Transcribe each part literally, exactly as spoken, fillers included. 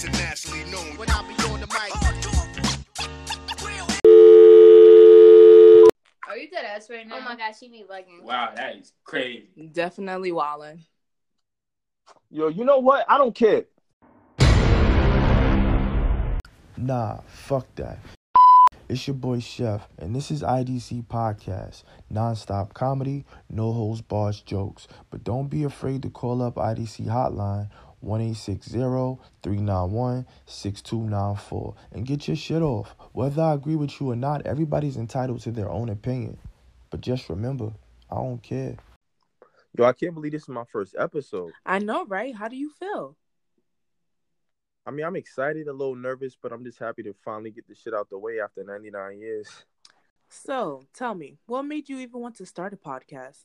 internationally known. When I be on the mic. Are you dead ass right now? Oh my gosh, she be bugging. Wow, that is crazy. Definitely wildin'. Yo, you know what? I don't care. Nah, fuck that. It's your boy Chef, and this is I D C Podcast. Non-stop comedy, no holds bars jokes. But don't be afraid to call up I D C hotline one eight six zero, three nine one, six two nine four and get your shit off. Whether I agree with you or not, everybody's entitled to their own opinion. But just remember, I don't care. Yo, I can't believe this is my first episode. I know, right? How do you feel? I mean, I'm excited, a little nervous, but I'm just happy to finally get this shit out the way after ninety-nine years. So, tell me, what made you even want to start a podcast?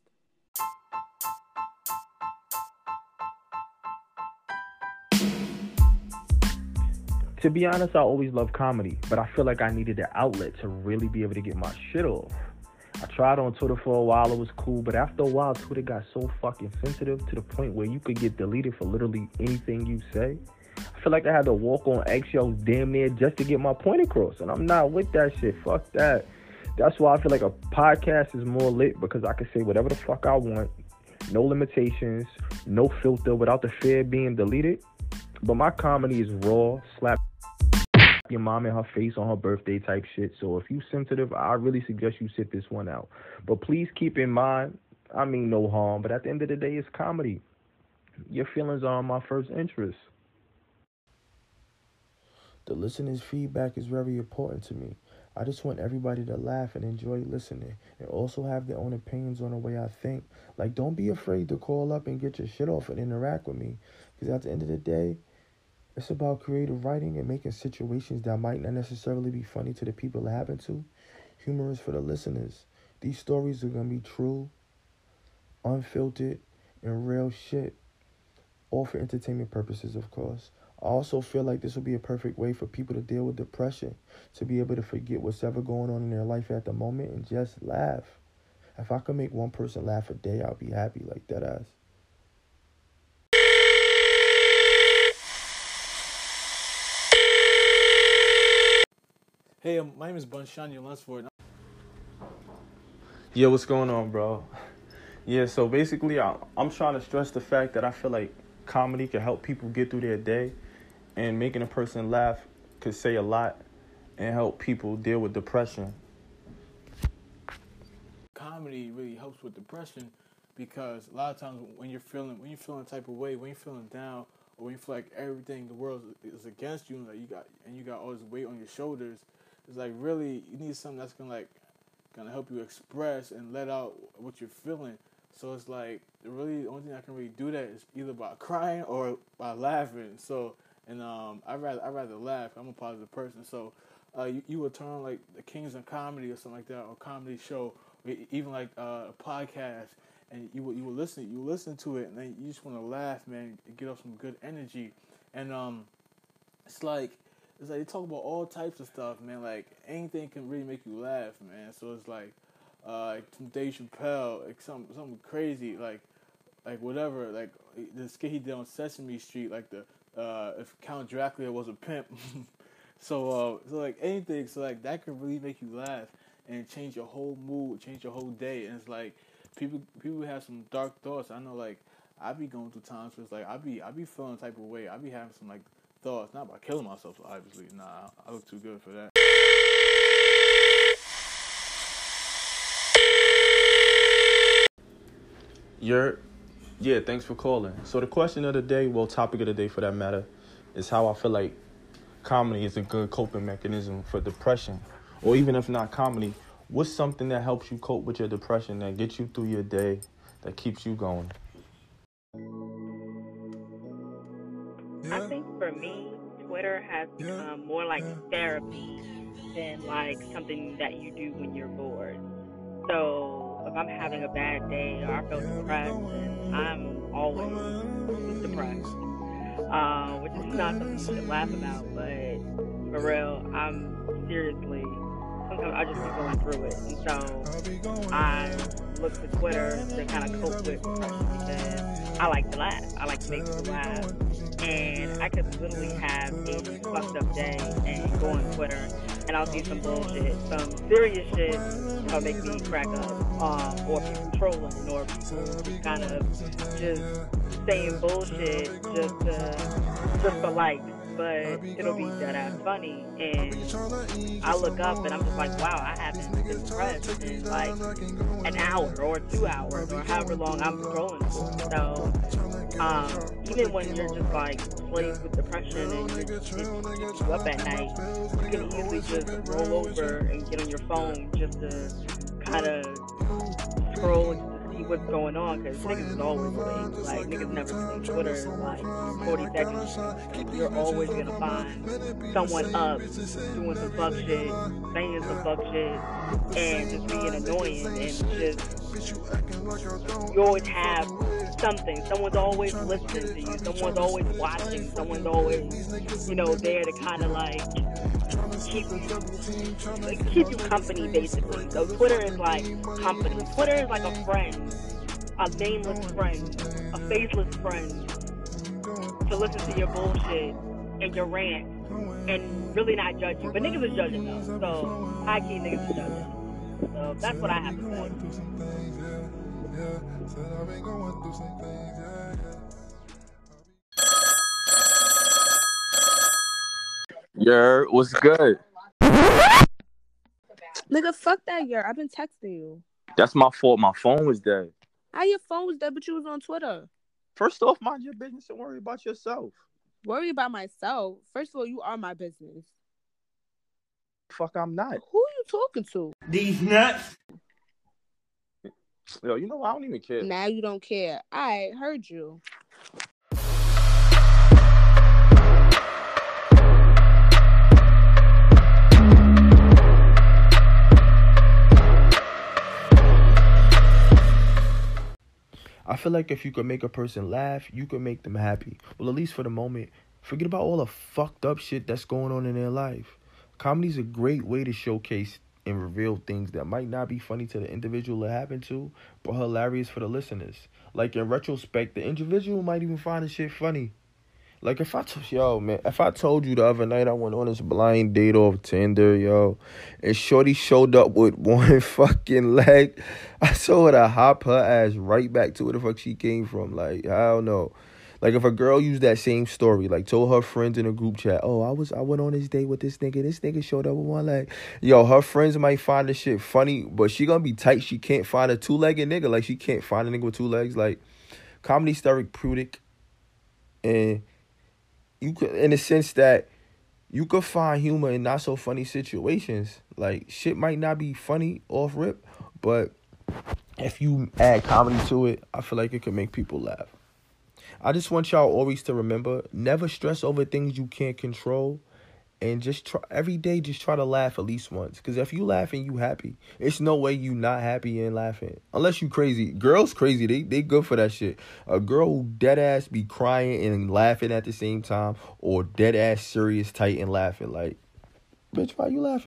To be honest, I always loved comedy, but I feel like I needed an outlet to really be able to get my shit off. I tried on Twitter for a while, it was cool, but after a while, Twitter got so fucking sensitive to the point where you could get deleted for literally anything you say. I feel like I had to walk on eggshells damn near just to get my point across, and I'm not with that shit. Fuck that. That's why I feel like a podcast is more lit, because I can say whatever the fuck I want, no limitations, no filter, without the fear of being deleted. But my comedy is raw, slap your mom in her face on her birthday type shit. So if you sensitive, I really suggest you sit this one out. But please keep in mind, I mean no harm, but at the end of the day, it's comedy. Your feelings are my first interest. The listener's feedback is very important to me. I just want everybody to laugh and enjoy listening, and also have their own opinions on the way I think. Like, don't be afraid to call up and get your shit off and interact with me, because at the end of the day, it's about creative writing and making situations that might not necessarily be funny to the people it happened to humorous for the listeners. These stories are going to be true, unfiltered, and real shit. All for entertainment purposes, of course. I also feel like this will be a perfect way for people to deal with depression, to be able to forget what's ever going on in their life at the moment and just laugh. If I could make one person laugh a day, I'll be happy, like that ass. Hey, um, my name is Bunshanya Lunsford. Yeah, what's going on, bro? Yeah, so basically, I, I'm trying to stress the fact that I feel like comedy can help people get through their day, and making a person laugh could say a lot and help people deal with depression. Comedy really helps with depression, because a lot of times when you're feeling when you're feeling a type of way, when you're feeling down, or when you feel like everything the world is against you, and like you got and you got all this weight on your shoulders, it's like really you need something that's gonna like gonna help you express and let out what you're feeling. So it's like really the only thing I can really do that is either by crying or by laughing. So and um I rather I rather laugh. I'm a positive person. So uh you, you would turn on like the Kings of Comedy or something like that, or a comedy show, or even like uh, a podcast, and you would you would listen you listen to it, and then you just want to laugh, man, and get off some good energy. And um it's like it's like they talk about all types of stuff, man. Like anything can really make you laugh, man. So it's like uh like from Dave Chappelle, like some something crazy, like like whatever, like the skit he did on Sesame Street, like the uh if Count Dracula was a pimp. so uh so like anything, so like that can really make you laugh and change your whole mood, change your whole day. And it's like people people have some dark thoughts. I know, like I be going through times where it's like I be I be feeling type of way. I be having some like thoughts, not about killing myself, obviously. Nah, I look too good for that. You're, yeah, thanks for calling. So the question of the day, well, topic of the day for that matter, is how I feel like comedy is a good coping mechanism for depression. Or even if not comedy, what's something that helps you cope with your depression, that gets you through your day, that keeps you going? I think for me, Twitter has become more like therapy than like something that you do when you're bored. So if I'm having a bad day or I feel depressed, then I'm always depressed, uh, which is not something you should laugh about, but for real, I'm seriously, sometimes I just be going through it. And so I look to Twitter to kind of cope with depression, because I like to laugh. I like to make people laugh. and I could literally have a fucked up day and go on Twitter and I'll see some bullshit, some serious shit that'll make me crack up, um, or people trolling, or people kind of just saying bullshit just to, just for likes. But it'll be dead ass funny, and I look up and I'm just like, wow, I haven't been depressed in like an hour or two hours or however long I'm scrolling for. So, um, even when you're just like plagued with depression and you're just, it keeps you up at night, you can easily just roll over and get on your phone just to kind of scroll and see what's going on, because niggas is always late. Like, niggas never sleep. Twitter is like forty seconds. You're always gonna find someone up doing some fuck shit, saying some fuck shit, and just being annoying, and just, you always have something. Someone's always listening to you. Someone's always watching. Someone's always, you know, there to kind of like keep you, like, keep you company, basically. So Twitter is like company. Twitter is like a friend, a nameless friend, a faceless friend, to listen to your bullshit and your rant and really not judge you. But niggas is judging though, so I keep niggas is judging. So that's what I have to say. Yer, what's good? Nigga, fuck that year. I've been texting you. That's my fault. My phone was dead. How your phone was dead, but you was on Twitter? First off, mind your business and worry about yourself. Worry about myself? First of all, you are my business. Fuck, I'm not. Who are you talking to? These nuts. Yo, you know what? I don't even care. Now you don't care. I heard you. I feel like if you could make a person laugh, you could make them happy. Well, at least for the moment. Forget about all the fucked up shit that's going on in their life. Comedy's a great way to showcase and reveal things that might not be funny to the individual it happened to, but hilarious for the listeners. Like, in retrospect, the individual might even find the shit funny. Like, if I told, yo, man, if I told you the other night I went on this blind date off Tinder, yo, and shorty showed up with one fucking leg, I saw her to hop her ass right back to where the fuck she came from. Like, I don't know. Like, if a girl used that same story, like, told her friends in a group chat, oh, I was, I went on this date with this nigga, this nigga showed up with one leg. Yo, her friends might find this shit funny, but she gonna be tight. She can't find a two-legged nigga. Like, she can't find a nigga with two legs. Like, comedy's therapeutic, and you could, in the sense that you could find humor in not so funny situations. Like, shit might not be funny off rip, but if you add comedy to it, I feel like it can make people laugh. I just want y'all always to remember, never stress over things you can't control, and just try every day, just try to laugh at least once. Because if you laugh and you happy, it's no way you not happy and laughing. Unless you crazy. Girls crazy, they they good for that shit. A girl who dead ass be crying and laughing at the same time, or dead ass serious, tight and laughing. Like, bitch, why you laughing?